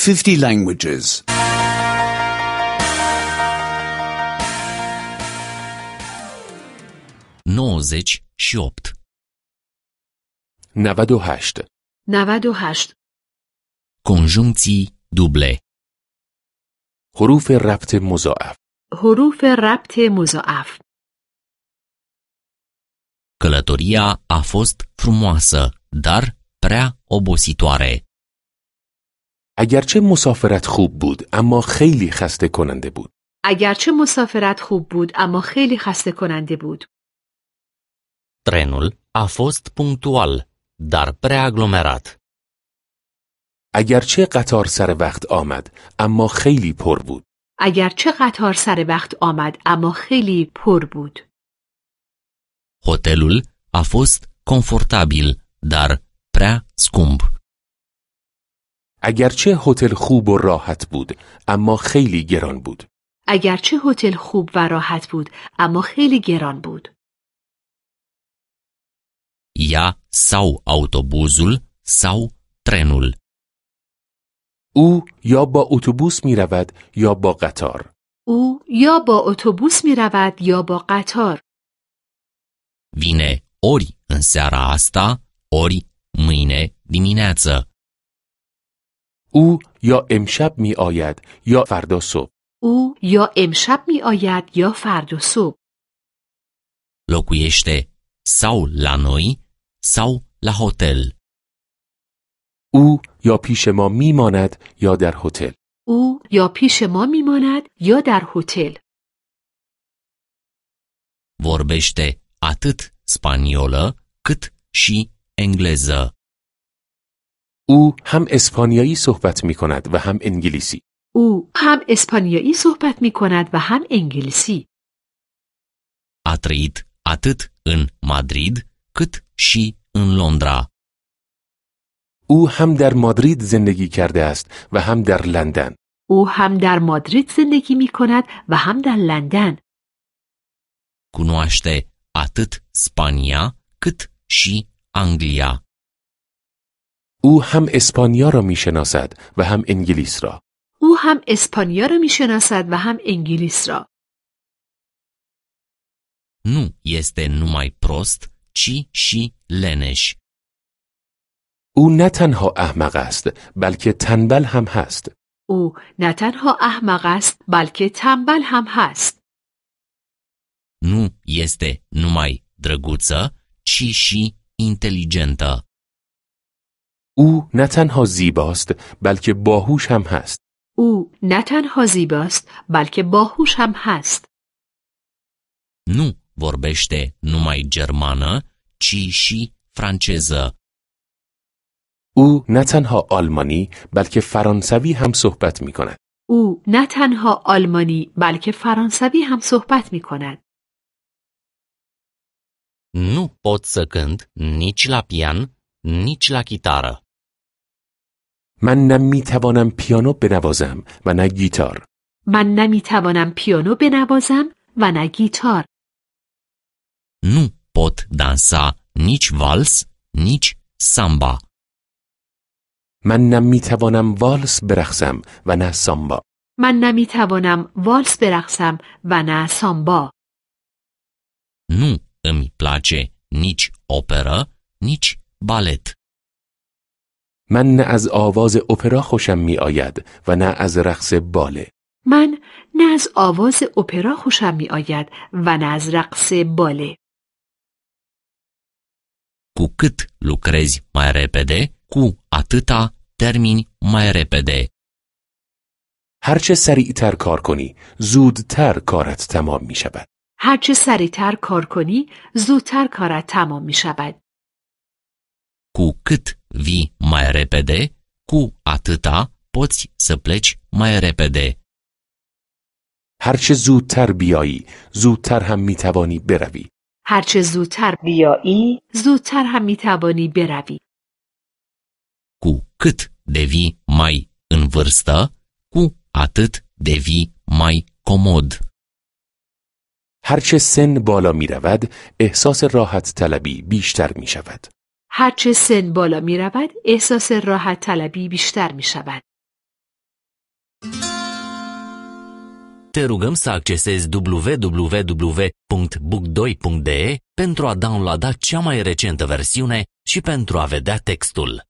50 languages. 98. 98. 98. Conjuncții duble. حروف ربط مضاعف. حروف ربط مضاعف. Călătoria a fost frumoasă, dar prea obositoare. اگرچه مسافرت خوب بود اما خیلی خسته کننده بود. اگرچه مسافرت خوب بود اما خیلی خسته کننده بود. Trenul a fost punctual, dar prea aglomerat. اگرچه قطار سر وقت آمد اما خیلی پر بود. اگرچه قطار سر وقت آمد اما خیلی پر بود. Hotelul a fost confortabil, dar prea scump. اگرچه هتل خوب و راحت بود اما خیلی گران بود. اگرچه هتل خوب و راحت بود اما خیلی گران بود. Ea sau autobuzul sau trenul. او یا با اتوبوس می رود یا با قطار. او یا با اتوبوس می رود یا با قطار. Vine ori în seara asta, ori mâine dimineață. او یا امشب می آید یا فردا صبح. او یا امشب می آید یا فردا صبح. Locuiește sau la noi sau la hotel. او یا پیش ما می ماند یا در هتل. او یا پیش ما می ماند یا در هتل. Vorbește atât spaniolă cât și engleză. او هم اسپانیایی صحبت می کند و هم انگلیسی. او هم اسپانیایی صحبت می کند و هم انگلیسی. A trăit atât în Madrid cât și în Londra. او هم در مادرید زندگی کرده است و هم در لندن. او هم در مادرید زندگی می کند و هم در لندن. Cunoaște atât Spania cât și Anglia. او هم اسپانیا را می شناسد و هم انگلیس را. او هم اسپانیا را می شناسد و هم انگلیس را. Nu este numai prost, ci și leneș. او نه تنها احمق است بلکه تنبل هم هست. او نه تنها احمق است بلکه تنبل هم هست. Nu este numai drăguță, ci și inteligentă. او نه تنها زیباست بلکه باهوش هم هست. او نه تنها زیباست بلکه باهوش هم هست. Nu vorbește numai germană, ci și franceză. او نه تنها آلمانی بلکه فرانسوی هم صحبت می کند. او نه تنها آلمانی بلکه فرانسوی هم صحبت می کند. Nu pot să cânt nici la pian, nici la chitară. من نه می توانم پیانو بنوازم و نه گیتار. من نمی توانم پیانو بنوازم و نه گیتار. Nu pot dansa nici vals, nici samba. من نه می توانم والس برقصم و نه سامبا. من نمی توانم والس برقصم و نه سامبا. Nu îmi place nici operă, nici balet. من نه از آواز اپرا خوشم می آید و نه از رقص باله. من نه از آواز اپرا خوشم می آید و نه از رقص باله. Cu cât lucrezi mai repede, cu atâta termini mai repede. هرچه سریعتر کار کنی زودتر کارت تمام می شود. هرچه سریعتر کار کنی زودتر کارت تمام می شود. Cu cât vii mai repede, cu atâta poți să pleci mai repede. هرچه زودتر بیایی زودتر هم می توانی بروی. هرچه زودتر بیایی زودتر هم می توانی بروی. Cu cât devii mai în vârstă, cu atât devii mai comod. هرچه سن بالا می رود احساس راحت طلبی بیشتر می شود. هرچه سن بالا می رود احساس راحت طلبی بیشتر می شود. Te rugăm să accesezi www.book2.de pentru a downloada cea mai recentă versiune și pentru a vedea textul.